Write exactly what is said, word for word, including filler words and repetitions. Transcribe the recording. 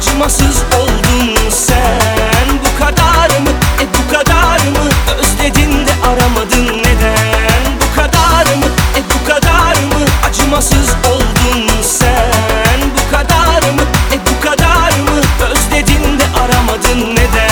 acımasız oldun sen. Bu kadar mı, e bu kadar mı? Özledin de aramadın neden? Bu kadar mı, e bu kadar mı? Acımasız oldun sen. Bu kadar mı, e bu kadar mı? Özledin de aramadın neden?